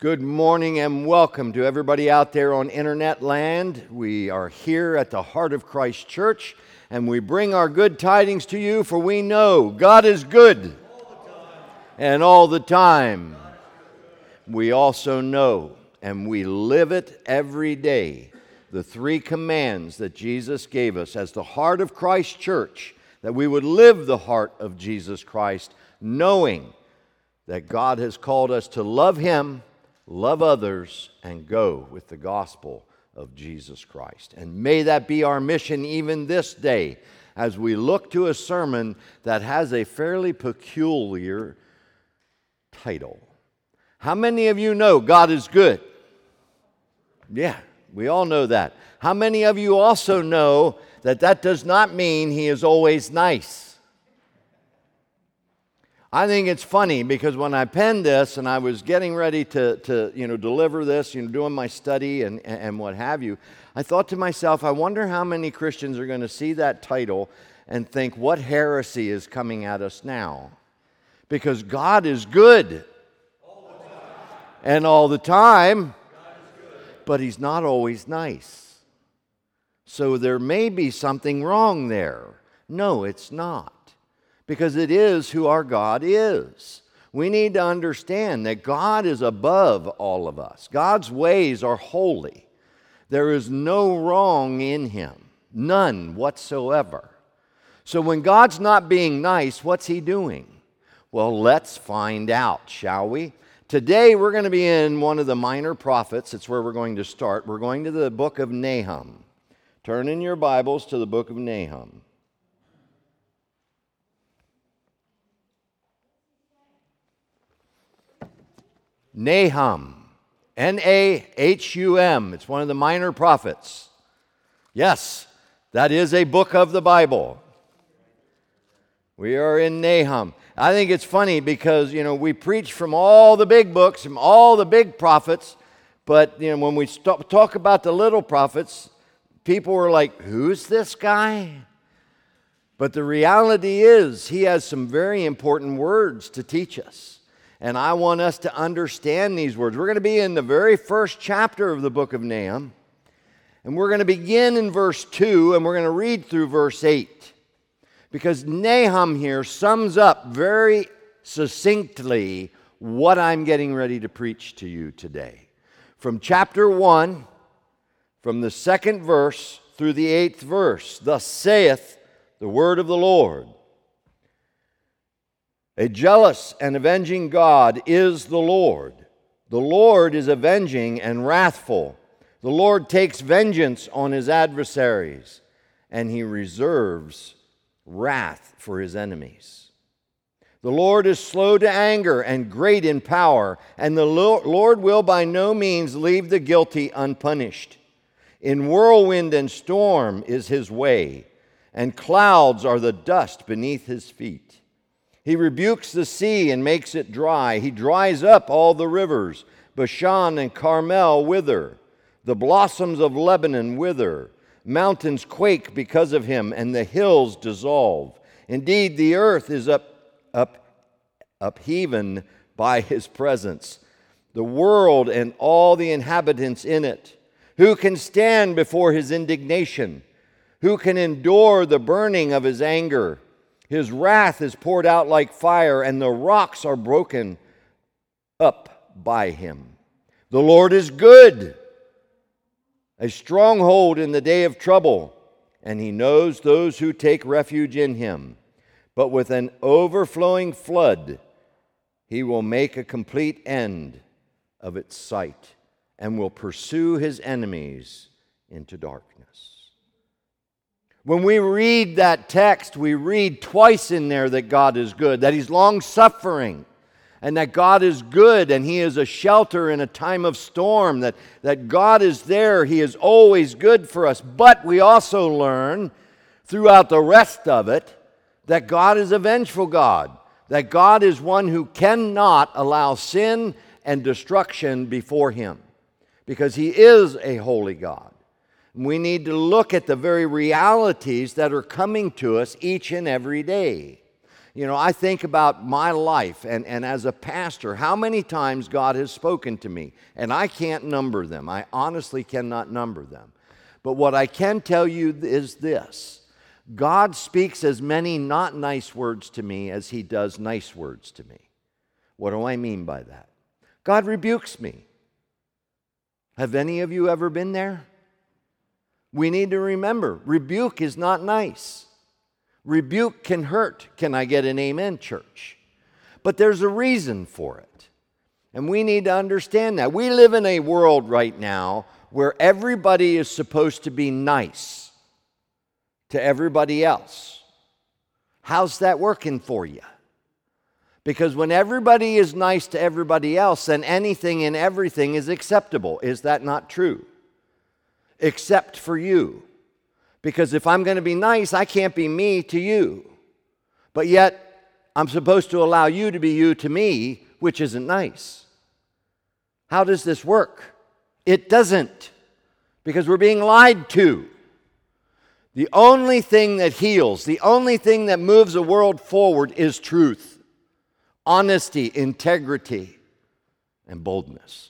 Good morning and welcome to everybody out there on internet land. We are here at the Heart of Christ Church, and we bring our good tidings to you, for we know God is good and all the time. We also know, and we live it every day, the three commands that Jesus gave us as the Heart of Christ Church, that we would live the heart of Jesus Christ, knowing that God has called us to love Him, love others, and go with the gospel of Jesus Christ. And may that be our mission even this day as we look to a sermon that has a fairly peculiar title. How many of you know God is good? Yeah, we all know that. How many of you also know that that does not mean He is always nice? I think it's funny because when I penned this and I was getting ready to deliver this, doing my study and what have you, I thought to myself, I wonder how many Christians are going to see that title and think, what heresy is coming at us now? Because God is good. All the time. And all the time, but He's not always nice. So there may be something wrong there. No, it's not. Because it is who our God is. We need to understand that God is above all of us. God's ways are holy. There is no wrong in Him, none whatsoever. So when God's not being nice, what's He doing? Well, let's find out, shall we? Today we're going to be in one of the minor prophets. It's where we're going to start. We're going to the book of Nahum. Turn in your Bibles to the book of Nahum. Nahum, Nahum. It's one of the minor prophets. Yes, that is a book of the Bible. We are in Nahum. I think it's funny because, we preach from all the big books, from all the big prophets, but, when we talk about the little prophets, people were like, who's this guy? But the reality is, he has some very important words to teach us. And I want us to understand these words. We're going to be in the very first chapter of the book of Nahum. And we're going to begin in verse 2, and we're going to read through verse 8. Because Nahum here sums up very succinctly what I'm getting ready to preach to you today. From chapter 1, from the second verse through the 8th verse, thus saith the word of the Lord. A jealous and avenging God is the Lord. The Lord is avenging and wrathful. The Lord takes vengeance on His adversaries, and He reserves wrath for His enemies. The Lord is slow to anger and great in power, and the Lord will by no means leave the guilty unpunished. In whirlwind and storm is His way, and clouds are the dust beneath His feet. He rebukes the sea and makes it dry. He dries up all the rivers. Bashan and Carmel wither. The blossoms of Lebanon wither. Mountains quake because of Him, and the hills dissolve. Indeed, the earth is upheaven by His presence, the world and all the inhabitants in it. Who can stand before His indignation? Who can endure the burning of His anger? His wrath is poured out like fire, and the rocks are broken up by Him. The Lord is good, a stronghold in the day of trouble, and He knows those who take refuge in Him. But with an overflowing flood, He will make a complete end of its sight, and will pursue His enemies into darkness. When we read that text, we read twice in there that God is good, that He's long-suffering, and that God is good, and He is a shelter in a time of storm, that God is there. He is always good for us. But we also learn throughout the rest of it that God is a vengeful God, that God is one who cannot allow sin and destruction before Him, because He is a holy God. We need to look at the very realities that are coming to us each and every day. You know, I think about my life and as a pastor, how many times God has spoken to me, and I can't number them. I honestly cannot number them. But what I can tell you is this: God speaks as many not nice words to me as he does nice words to me. What do I mean by that? God rebukes me. Have any of you ever been there? We need to remember, rebuke is not nice. Rebuke can hurt. Can I get an amen, church? But there's a reason for it. And we need to understand that. We live in a world right now where everybody is supposed to be nice to everybody else. How's that working for you? Because when everybody is nice to everybody else, then anything and everything is acceptable. Is that not true? Except for you. Because if I'm going to be nice, I can't be me to you. But yet, I'm supposed to allow you to be you to me, which isn't nice. How does this work? It doesn't. Because we're being lied to. The only thing that heals, the only thing that moves the world forward is truth, honesty, integrity, and boldness.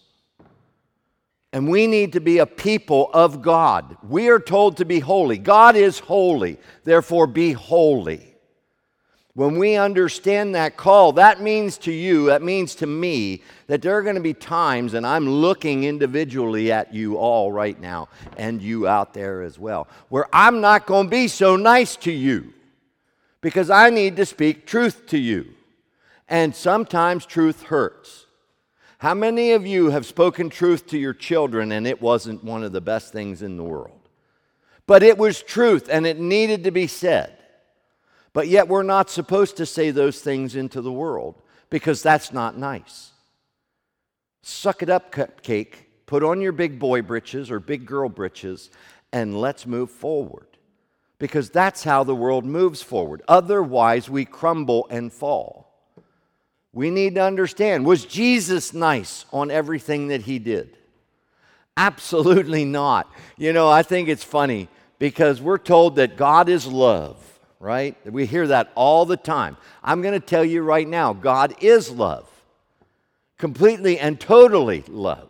And we need to be a people of God. We are told to be holy. God is holy, therefore be holy. When we understand that call, that means to you, that means to me, that there are going to be times, and I'm looking individually at you all right now, and you out there as well, where I'm not going to be so nice to you, because I need to speak truth to you. And sometimes truth hurts. How many of you have spoken truth to your children and it wasn't one of the best things in the world? But it was truth and it needed to be said. But yet we're not supposed to say those things into the world because that's not nice. Suck it up, cupcake. Put on your big boy britches or big girl britches and let's move forward. Because that's how the world moves forward. Otherwise, we crumble and fall. We need to understand, was Jesus nice on everything that he did? Absolutely not. You know, I think it's funny because we're told that God is love, right? We hear that all the time. I'm going to tell you right now, God is love. Completely and totally love.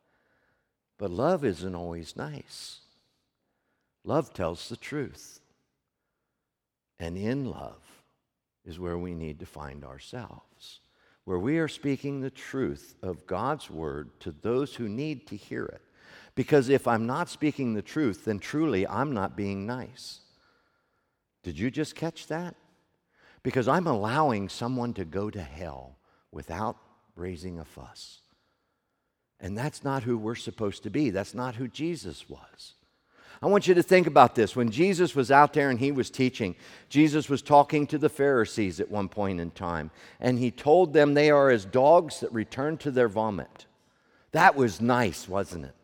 But love isn't always nice. Love tells the truth. And in love is where we need to find ourselves. Where we are speaking the truth of God's word to those who need to hear it. Because if I'm not speaking the truth, then truly I'm not being nice. Did you just catch that? Because I'm allowing someone to go to hell without raising a fuss. And that's not who we're supposed to be. That's not who Jesus was. I want you to think about this. When Jesus was out there and he was teaching, Jesus was talking to the Pharisees at one point in time, and he told them they are as dogs that return to their vomit. That was nice, wasn't it?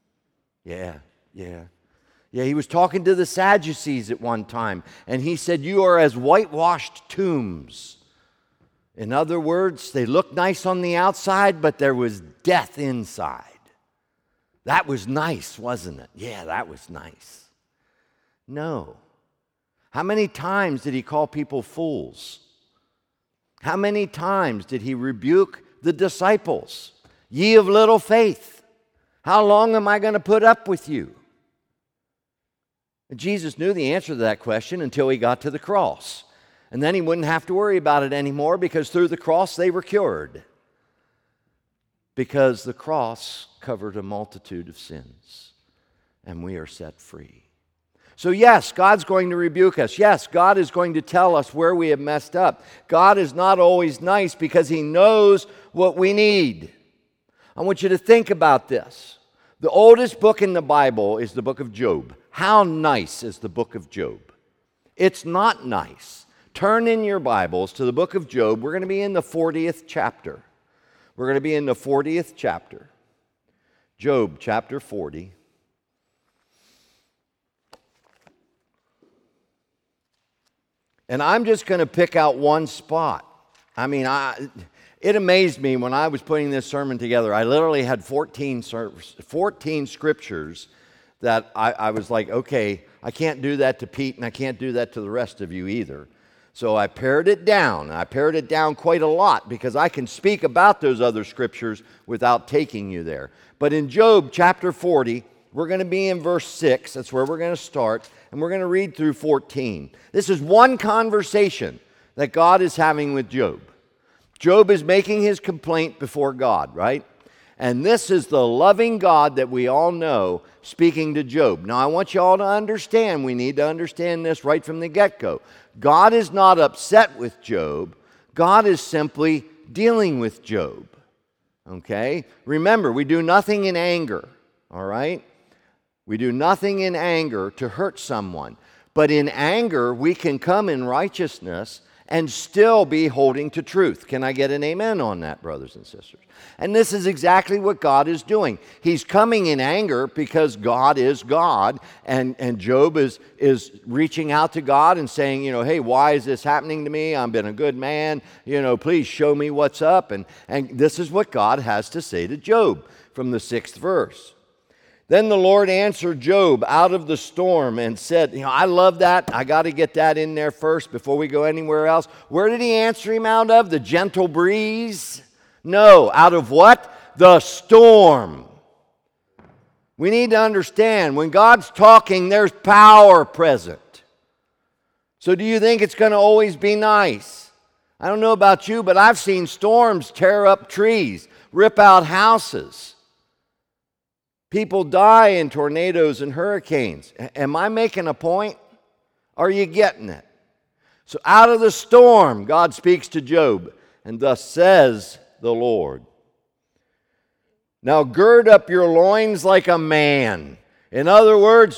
Yeah, he was talking to the Sadducees at one time, and he said, you are as whitewashed tombs. In other words, they looked nice on the outside, but there was death inside. That was nice, wasn't it? Yeah, that was nice. No. How many times did he call people fools? How many times did he rebuke the disciples? Ye of little faith, how long am I going to put up with you? And Jesus knew the answer to that question until he got to the cross. And then he wouldn't have to worry about it anymore because through the cross they were cured. Because the cross covered a multitude of sins, and we are set free. So yes, God's going to rebuke us. Yes, God is going to tell us where we have messed up. God is not always nice because he knows what we need. I want you to think about this. The oldest book in the Bible is the book of Job. How nice is the book of Job? It's not nice. Turn in your Bibles to the book of Job. We're going to be in the 40th chapter. We're going to be in the 40th chapter. Job chapter 40. And I'm just going to pick out one spot. I mean, it amazed me when I was putting this sermon together. I literally had 14 scriptures that I was like, okay, I can't do that to Pete and I can't do that to the rest of you either. So I pared it down. I pared it down quite a lot because I can speak about those other scriptures without taking you there. But in Job chapter 40, we're going to be in verse 6. That's where we're going to start. And we're going to read through 14. This is one conversation that God is having with Job. Job is making his complaint before God, right? And this is the loving God that we all know speaking to Job. Now, I want you all to understand, we need to understand this right from the get-go. God is not upset with Job. God is simply dealing with Job. Okay? Remember, we do nothing in anger, all right? We do nothing in anger to hurt someone. But in anger, we can come in righteousness and still be holding to truth. Can I get an amen on that, brothers and sisters? And this is exactly what God is doing. He's coming in anger because God is God, and Job is reaching out to God and saying, hey, why is this happening to me? I've been a good man. Please show me what's up. And this is what God has to say to Job from the 6th verse. Then the Lord answered Job out of the storm and said, I love that. I got to get that in there first before we go anywhere else. Where did he answer him out of? The gentle breeze? No, out of what? The storm. We need to understand, when God's talking, there's power present. So do you think it's going to always be nice? I don't know about you, but I've seen storms tear up trees, rip out houses. People die in tornadoes and hurricanes. Am I making a point? Are you getting it? So out of the storm, God speaks to Job, and thus says the Lord. Now gird up your loins like a man. In other words,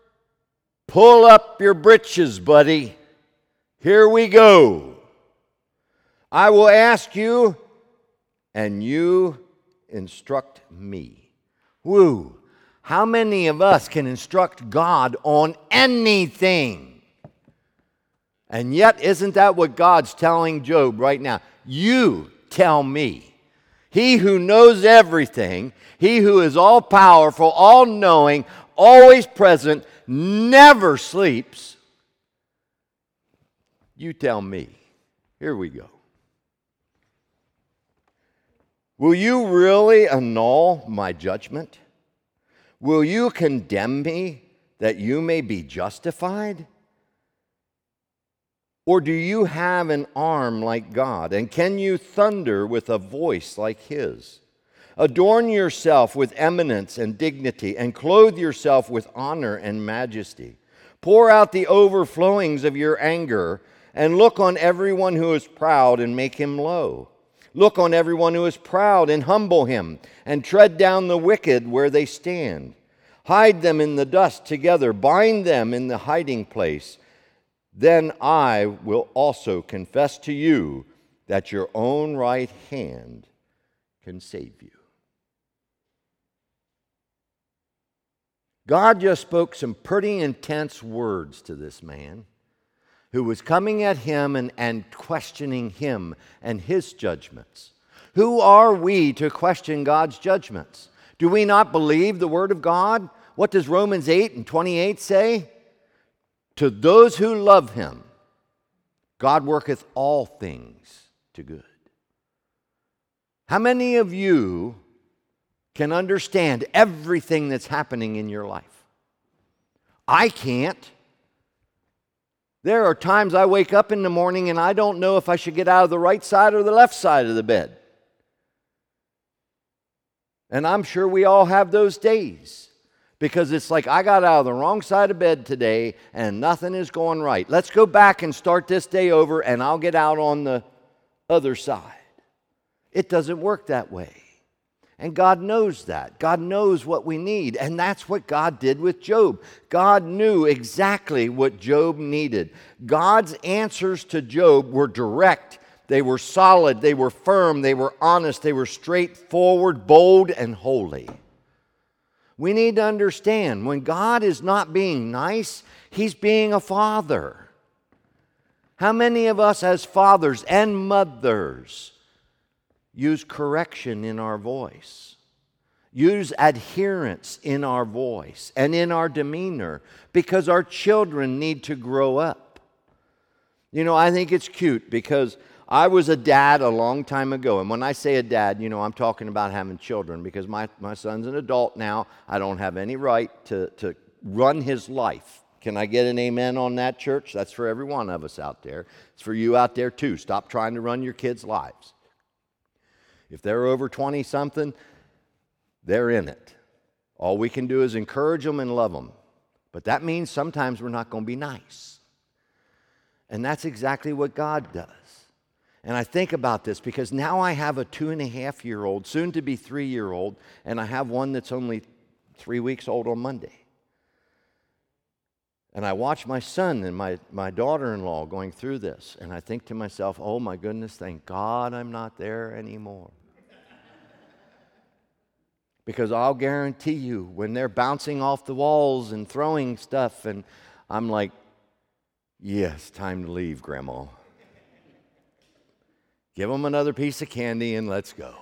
pull up your britches, buddy. Here we go. I will ask you, and you instruct me. Woo! How many of us can instruct God on anything? And yet, isn't that what God's telling Job right now? You tell me. He who knows everything, he who is all-powerful, all-knowing, always present, never sleeps. You tell me. Here we go. Will you really annul my judgment? Will you condemn me that you may be justified? Or do you have an arm like God, and can you thunder with a voice like his? Adorn yourself with eminence and dignity, and clothe yourself with honor and majesty. Pour out the overflowings of your anger, and look on everyone who is proud and make him low. Look on everyone who is proud and humble him, and tread down the wicked where they stand. Hide them in the dust together, bind them in the hiding place. Then I will also confess to you that your own right hand can save you. God just spoke some pretty intense words to this man who was coming at him and questioning him and his judgments. Who are we to question God's judgments? Do we not believe the Word of God? What does Romans 8:28 say? To those who love him, God worketh all things to good. How many of you can understand everything that's happening in your life? I can't. There are times I wake up in the morning and I don't know if I should get out of the right side or the left side of the bed. And I'm sure we all have those days. Because it's like I got out of the wrong side of bed today and nothing is going right. Let's go back and start this day over and I'll get out on the other side. It doesn't work that way. And God knows that. God knows what we need. And that's what God did with Job. God knew exactly what Job needed. God's answers to Job were direct. They were solid. They were firm. They were honest. They were straightforward, bold, and holy. We need to understand when God is not being nice, He's being a father. How many of us as fathers and mothers use correction in our voice, use adherence in our voice and in our demeanor because our children need to grow up? I think it's cute because I was a dad a long time ago. And when I say a dad, I'm talking about having children because my son's an adult now. I don't have any right to run his life. Can I get an amen on that, church? That's for every one of us out there. It's for you out there too. Stop trying to run your kids' lives. If they're over 20-something, they're in it. All we can do is encourage them and love them. But that means sometimes we're not going to be nice. And that's exactly what God does. And I think about this because now I have a 2.5-year-old, soon to be 3-year-old, and I have one that's only 3 weeks old on Monday. And I watch my son and my daughter-in-law going through this, and I think to myself, oh my goodness, thank God I'm not there anymore. Because I'll guarantee you, when they're bouncing off the walls and throwing stuff, and I'm like, yes, time to leave, Grandma. Give them another piece of candy and let's go.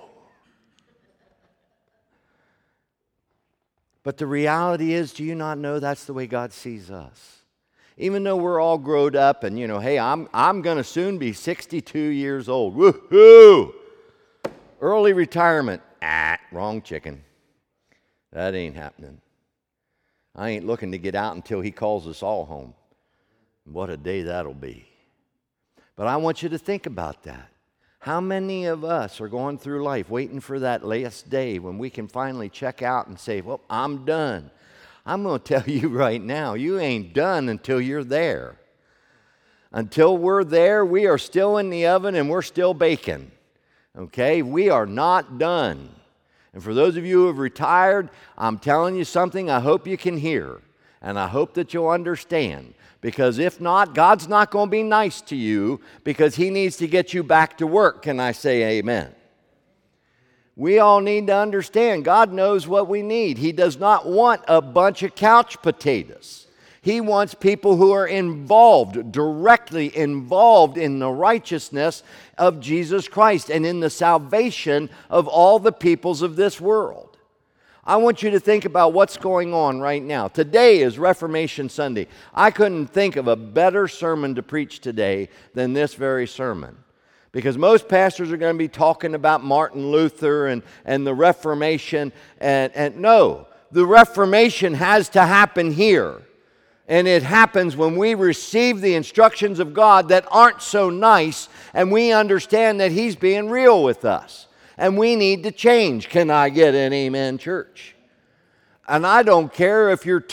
But the reality is, do you not know that's the way God sees us? Even though we're all grown up and, hey, I'm going to soon be 62 years old. Woohoo! Early retirement. Wrong chicken. That ain't happening. I ain't looking to get out until he calls us all home. What a day that'll be. But I want you to think about that. How many of us are going through life waiting for that last day when we can finally check out and say, well, I'm done. I'm going to tell you right now, you ain't done until you're there. Until we're there, we are still in the oven and we're still baking. Okay? We are not done. And for those of you who have retired, I'm telling you something I hope you can hear. And I hope that you'll understand. Because if not, God's not going to be nice to you because He needs to get you back to work. Can I say amen? We all need to understand God knows what we need. He does not want a bunch of couch potatoes. He wants people who are involved, directly involved in the righteousness of Jesus Christ and in the salvation of all the peoples of this world. I want you to think about what's going on right now. Today is Reformation Sunday. I couldn't think of a better sermon to preach today than this very sermon. Because most pastors are going to be talking about Martin Luther and the Reformation. And no, the Reformation has to happen here. And it happens when we receive the instructions of God that aren't so nice and we understand that He's being real with us. And we need to change. Can I get an amen, church? And I don't care if you're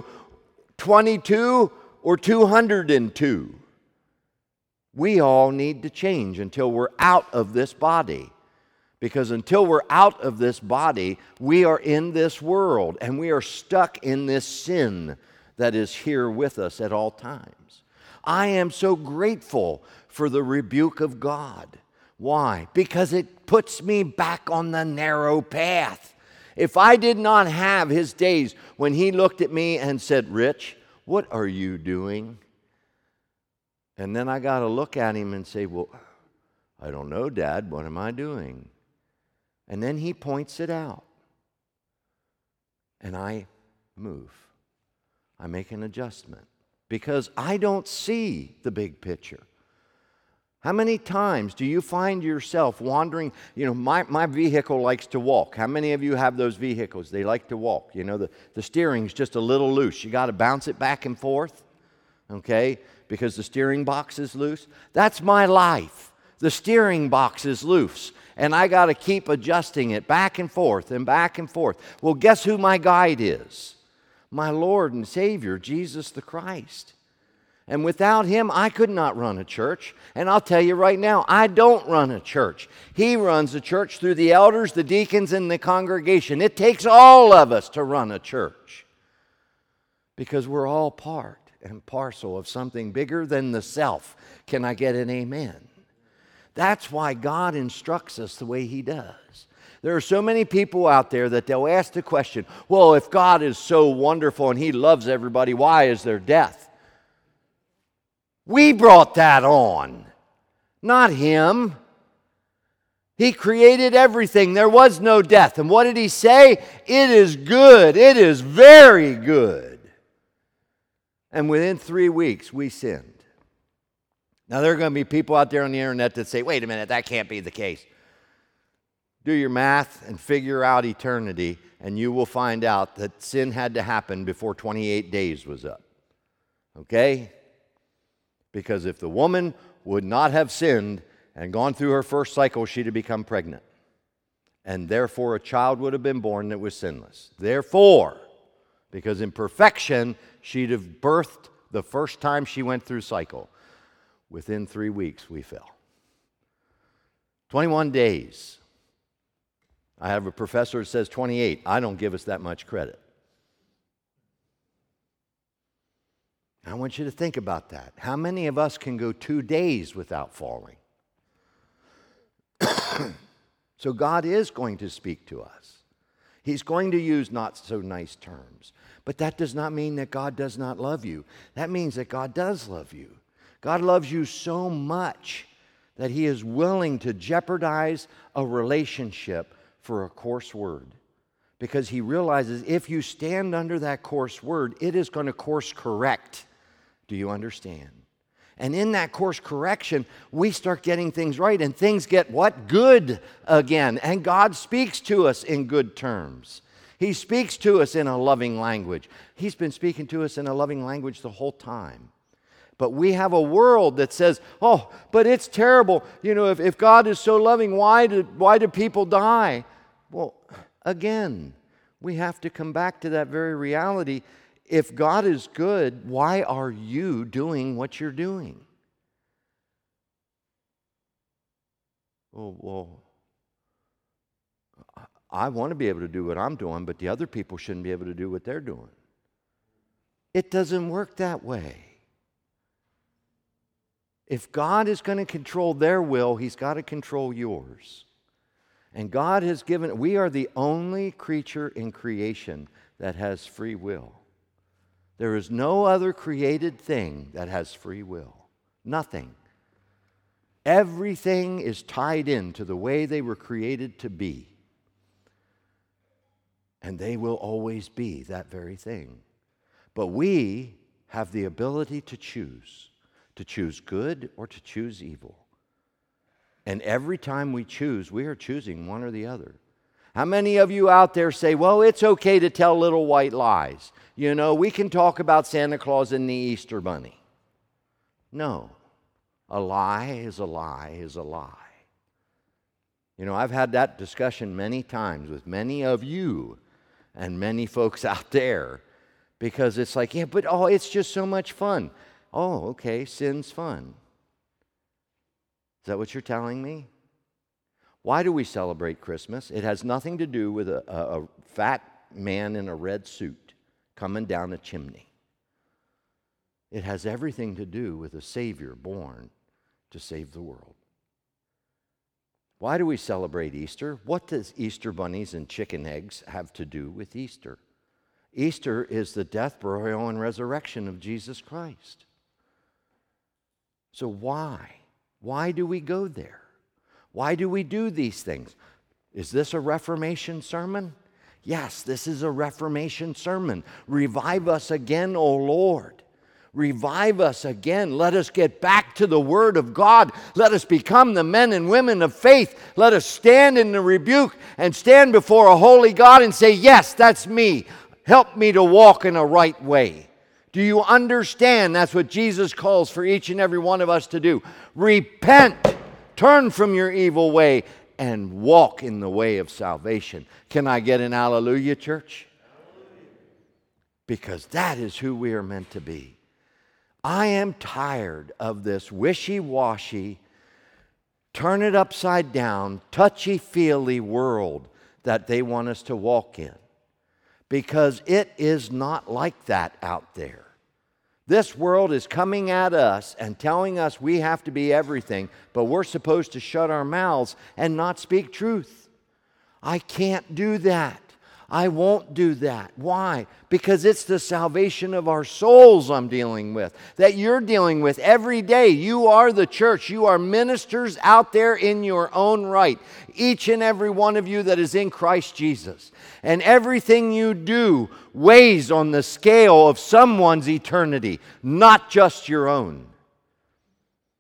22 or 202. We all need to change until we're out of this body. Because until we're out of this body, we are in this world and we are stuck in this sin that is here with us at all times. I am so grateful for the rebuke of God. Why? Because it puts me back on the narrow path. If I did not have His days when He looked at me and said, Rich, what are you doing? And then I got to look at Him and say, well, I don't know, Dad, what am I doing? And then He points it out. And I move. I make an adjustment because I don't see the big picture. How many times do you find yourself wandering? My vehicle likes to walk. How many of you have those vehicles? They like to walk. The steering's just a little loose. You got to bounce it back and forth, okay, because the steering box is loose. That's my life. The steering box is loose, and I got to keep adjusting it back and forth and back and forth. Well, guess who my guide is? My Lord and Savior, Jesus the Christ. And without Him, I could not run a church. And I'll tell you right now, I don't run a church. He runs a church through the elders, the deacons, and the congregation. It takes all of us to run a church because we're all part and parcel of something bigger than the self. Can I get an amen? That's why God instructs us the way He does. There are so many people out there that they'll ask the question, well, if God is so wonderful and He loves everybody, why is there death? We brought that on, not Him. He created everything. There was no death. And what did He say? It is good. It is very good. And within 3 weeks, we sinned. Now, there are going to be people out there on the internet that say, wait a minute, that can't be the case. Do your math and figure out eternity, and you will find out that sin had to happen before 28 days was up. Okay? Because if the woman would not have sinned and gone through her first cycle, she'd have become pregnant. And therefore, a child would have been born that was sinless. Therefore, because in perfection, she'd have birthed the first time she went through cycle. Within 3 weeks, we fell. 21 days. I have a professor that says 28. I don't give us that much credit. I want you to think about that. How many of us can go 2 days without falling? So God is going to speak to us. He's going to use not so nice terms. But that does not mean that God does not love you. That means that God does love you. God loves you so much that He is willing to jeopardize a relationship for a coarse word. Because He realizes if you stand under that coarse word, it is going to course correct. Do you understand? And in that course correction, we start getting things right, and things get what? Good again. And God speaks to us in good terms. He speaks to us in a loving language. He's been speaking to us in a loving language the whole time. But we have a world that says, oh, but it's terrible. You know, if God is so loving, why do people die? Well, again, we have to come back to that very reality. If God is good, why are you doing what you're doing? Well, I want to be able to do what I'm doing, but the other people shouldn't be able to do what they're doing. It doesn't work that way. If God is going to control their will, He's got to control yours. And God has given, we are the only creature in creation that has free will. There is no other created thing that has free will. Nothing. Everything is tied into the way they were created to be. And they will always be that very thing. But we have the ability to choose good or to choose evil. And every time we choose, we are choosing one or the other. How many of you out there say, well, it's okay to tell little white lies? You know, we can talk about Santa Claus and the Easter Bunny. No. A lie is a lie is a lie. You know, I've had that discussion many times with many of you and many folks out there because it's like, yeah, but it's just so much fun. Oh, okay, sin's fun. Is that what you're telling me? Why do we celebrate Christmas? It has nothing to do with a fat man in a red suit coming down a chimney. It has everything to do with a Savior born to save the world. Why do we celebrate Easter? What does Easter bunnies and chicken eggs have to do with Easter? Easter is the death, burial, and resurrection of Jesus Christ. So why? Why do we go there? Why do we do these things? Is this a Reformation sermon? Yes, this is a Reformation sermon. Revive us again, O Lord. Revive us again. Let us get back to the Word of God. Let us become the men and women of faith. Let us stand in the rebuke and stand before a holy God and say, yes, that's me. Help me to walk in a right way. Do you understand? That's what Jesus calls for each and every one of us to do. Repent, turn from your evil way, and walk in the way of salvation. Can I get an hallelujah, church? Because that is who we are meant to be. I am tired of this wishy-washy, turn it upside down, touchy-feely world that they want us to walk in. Because it is not like that out there. This world is coming at us and telling us we have to be everything, but we're supposed to shut our mouths and not speak truth. I can't do that. I won't do that. Why? Because it's the salvation of our souls I'm dealing with, that you're dealing with every day. You are the church. You are ministers out there in your own right. Each and every one of you that is in Christ Jesus. And everything you do weighs on the scale of someone's eternity, not just your own.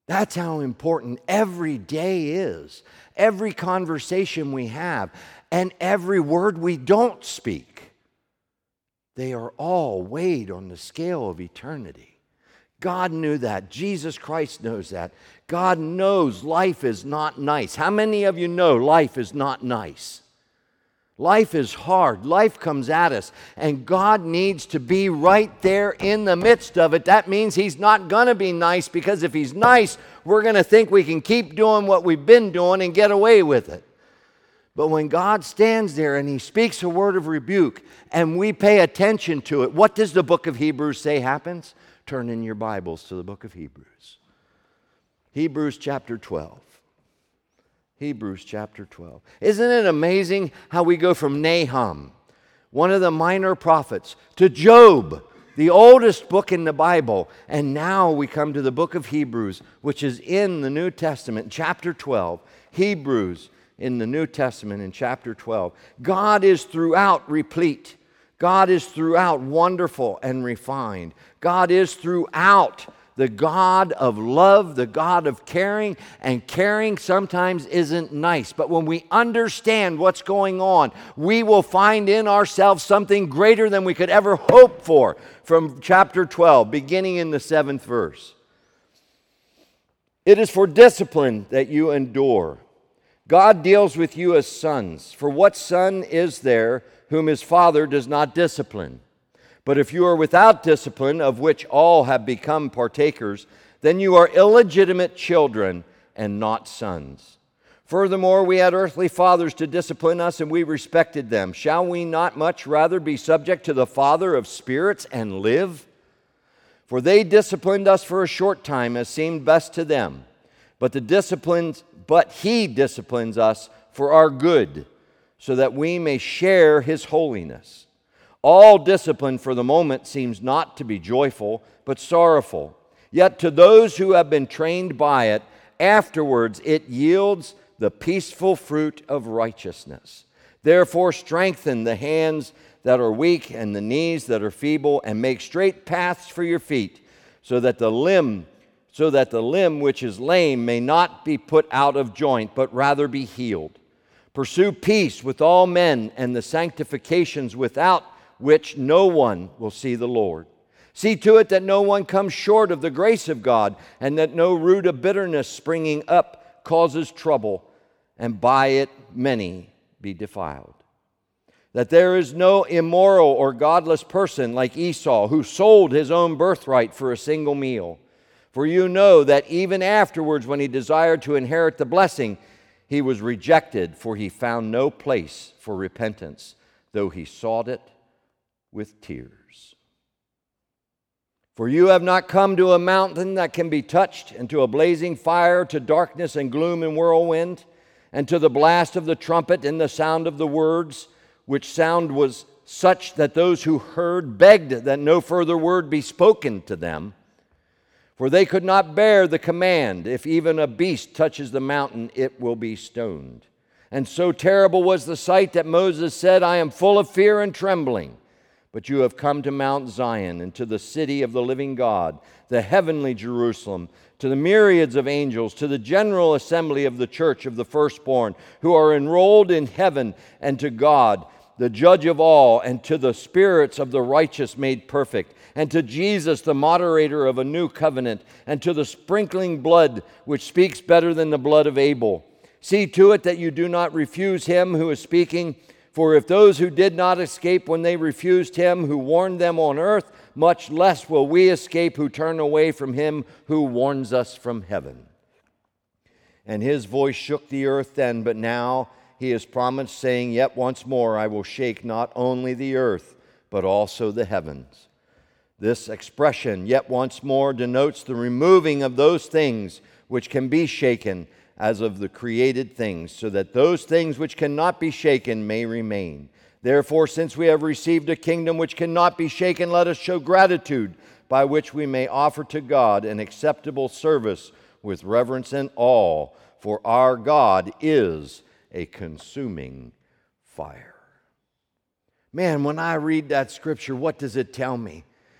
That's how important every day is, every conversation we have, and every word we don't speak. They are all weighed on the scale of eternity. God knew that. Jesus Christ knows that. God knows life is not nice. How many of you know life is not nice? Life is hard. Life comes at us, and God needs to be right there in the midst of it. That means He's not going to be nice, because if He's nice, we're going to think we can keep doing what we've been doing and get away with it. But when God stands there and He speaks a word of rebuke and we pay attention to it, what does the book of Hebrews say happens? Turn in your Bibles to the book of Hebrews. Hebrews chapter 12. Hebrews chapter 12. Isn't it amazing how we go from Nahum, one of the minor prophets, to Job, the oldest book in the Bible, and now we come to the book of Hebrews, which is in the New Testament, chapter 12. Hebrews in the New Testament in chapter 12. God is throughout replete. God is throughout wonderful and refined. God is throughout the God of love, the God of caring, and caring sometimes isn't nice. But when we understand what's going on, we will find in ourselves something greater than we could ever hope for. From chapter 12, beginning in the 7th verse. It is for discipline that you endure. God deals with you as sons. For what son is there whom his father does not discipline? But if you are without discipline, of which all have become partakers, then you are illegitimate children and not sons. Furthermore, we had earthly fathers to discipline us, and we respected them. Shall we not much rather be subject to the Father of spirits and live? For they disciplined us for a short time, as seemed best to them. But He disciplines us for our good, so that we may share His holiness. All discipline for the moment seems not to be joyful, but sorrowful. Yet to those who have been trained by it, afterwards it yields the peaceful fruit of righteousness. Therefore strengthen the hands that are weak and the knees that are feeble, and make straight paths for your feet, so that the limb which is lame may not be put out of joint, but rather be healed. Pursue peace with all men and the sanctifications without which no one will see the Lord. See to it that no one comes short of the grace of God, and that no root of bitterness springing up causes trouble, and by it many be defiled. That there is no immoral or godless person like Esau, who sold his own birthright for a single meal. For you know that even afterwards, when he desired to inherit the blessing, he was rejected, for he found no place for repentance, though he sought it with tears. For you have not come to a mountain that can be touched, and to a blazing fire, to darkness and gloom and whirlwind, and to the blast of the trumpet and the sound of the words, which sound was such that those who heard begged that no further word be spoken to them. For they could not bear the command, if even a beast touches the mountain, it will be stoned. And so terrible was the sight that Moses said, I am full of fear and trembling. But you have come to Mount Zion, and to the city of the living God, the heavenly Jerusalem, to the myriads of angels, to the general assembly of the church of the firstborn, who are enrolled in heaven, and to God, the judge of all, and to the spirits of the righteous made perfect, and to Jesus, the moderator of a new covenant, and to the sprinkling blood, which speaks better than the blood of Abel. See to it that you do not refuse him who is speaking. For if those who did not escape when they refused him who warned them on earth, much less will we escape who turn away from him who warns us from heaven. And his voice shook the earth then, but now he has promised, saying, Yet once more I will shake not only the earth, but also the heavens. This expression, yet once more, denotes the removing of those things which can be shaken, as of the created things, so that those things which cannot be shaken may remain. Therefore, since we have received a kingdom which cannot be shaken, let us show gratitude, by which we may offer to God an acceptable service with reverence and awe, for our God is a consuming fire. Man, when I read that scripture, what does it tell me?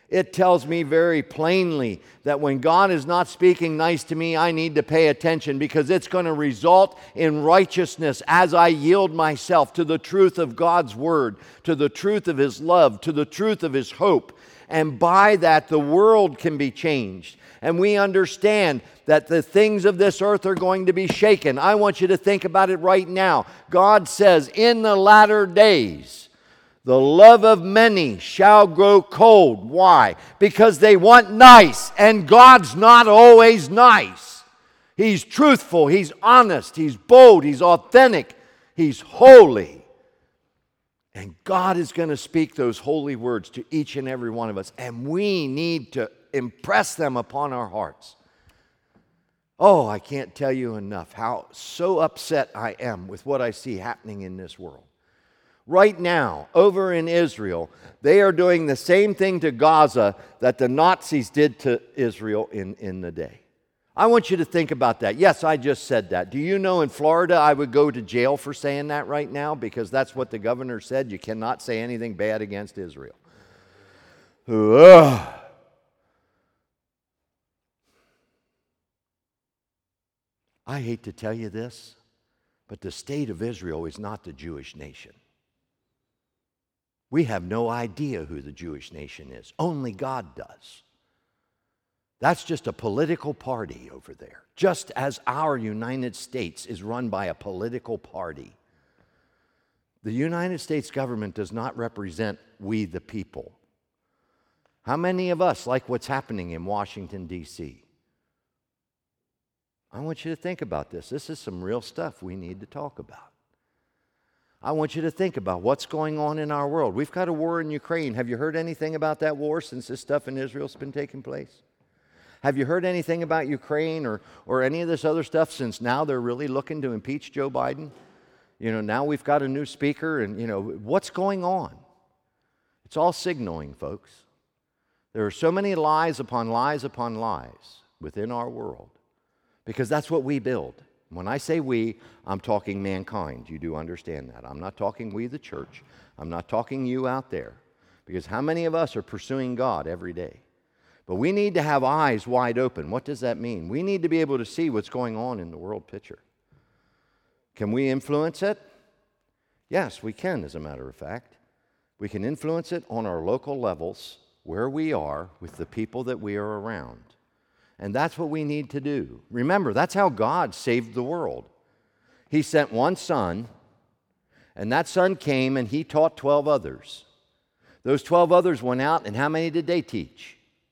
It tells me very plainly that when God is not speaking nice to me, I need to pay attention, because it's going to result in righteousness as I yield myself to the truth of God's Word, to the truth of His love, to the truth of His hope. And by that, the world can be changed. And we understand that the things of this earth are going to be shaken. I want you to think about it right now. God says, in the latter days, the love of many shall grow cold. Why? Because they want nice, and God's not always nice. He's truthful, He's honest, He's bold, He's authentic, He's holy. And God is going to speak those holy words to each and every one of us, and we need to impress them upon our hearts. Oh, I can't tell you enough how so upset I am with what I see happening in this world. Right now, over in Israel, they are doing the same thing to Gaza that the Nazis did to Israel in the day. I want you to think about that. Yes, I just said that. Do you know in Florida I would go to jail for saying that right now? Because that's what the governor said. You cannot say anything bad against Israel. Ugh. I hate to tell you this, but the state of Israel is not the Jewish nation. We have no idea who the Jewish nation is. Only God does. That's just a political party over there, just as our United States is run by a political party. The United States government does not represent we the people. How many of us like what's happening in Washington, D.C.? I want you to think about this. This is some real stuff we need to talk about. I want you to think about what's going on in our world. We've got a war in Ukraine. Have you heard anything about that war since this stuff in Israel's been taking place? Have you heard anything about Ukraine or any of this other stuff since now they're really looking to impeach Joe Biden? You know, now we've got a new speaker, and, you know, what's going on? It's all signaling, folks. There are so many lies upon lies upon lies within our world, because that's what we build. When I say we, I'm talking mankind. You do understand that. I'm not talking we, the church. I'm not talking you out there. Because how many of us are pursuing God every day? But we need to have eyes wide open. What does that mean? We need to be able to see what's going on in the world picture. Can we influence it? Yes, we can, as a matter of fact. We can influence it on our local levels, where we are, with the people that we are around. And that's what we need to do. Remember, that's how God saved the world. He sent one son, and that son came and he taught 12 others. Those 12 others went out, and how many did they teach?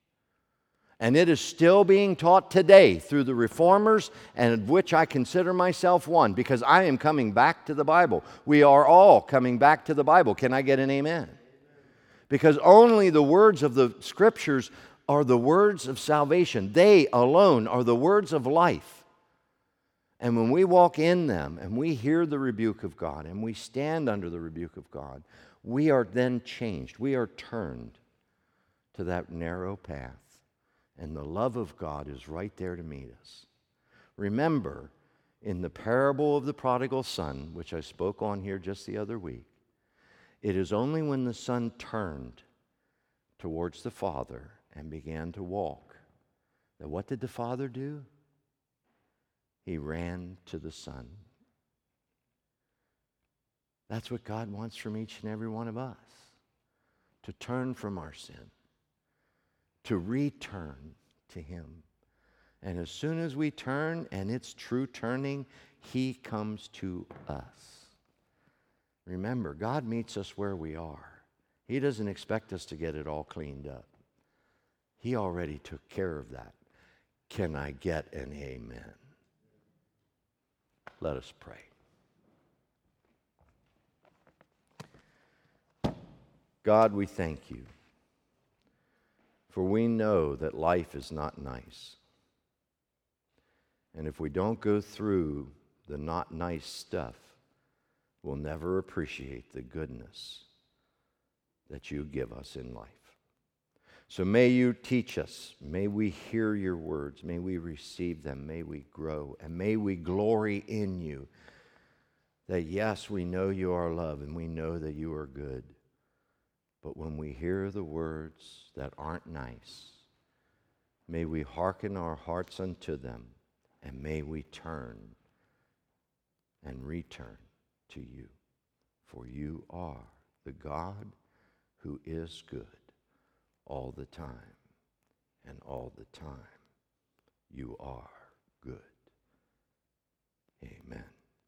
And it is still being taught today through the reformers, and of which I consider myself one, because I am coming back to the Bible. We are all coming back to the Bible. Can I get an amen? Because only the words of the Scriptures are the words of salvation. They alone are the words of life. And when we walk in them and we hear the rebuke of God and we stand under the rebuke of God, we are then changed. We are turned to that narrow path. And the love of God is right there to meet us. Remember, in the parable of the prodigal son, which I spoke on here just the other week, it is only when the son turned towards the Father and began to walk that what did the Father do? He ran to the Son. That's what God wants from each and every one of us, to turn from our sin, to return to Him. And as soon as we turn, and it's true turning, He comes to us. Remember, God meets us where we are. He doesn't expect us to get it all cleaned up. He already took care of that. Can I get an amen? Let us pray. God, we thank you, for we know that life is not nice. And if we don't go through the not nice stuff, we'll never appreciate the goodness that you give us in life. So may you teach us. May we hear your words. May we receive them. May we grow. And may we glory in you. That yes, we know you are love and we know that you are good. But when we hear the words that aren't nice, may we hearken our hearts unto them, and may we turn and return to you. For you are the God who is good all the time, and all the time you are good. Amen.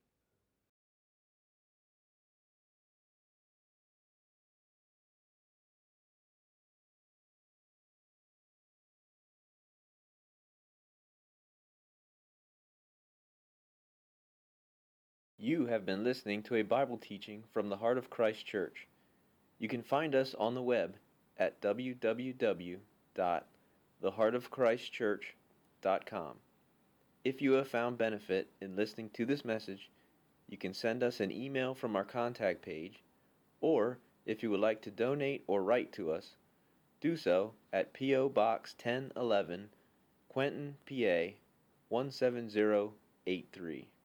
You have been listening to a Bible teaching from the Heart of Christ Church. You can find us on the web at www.theheartofchristchurch.com. If you have found benefit in listening to this message, you can send us an email from our contact page, or if you would like to donate or write to us, do so at P.O. Box 1011, Quentin, PA 17083.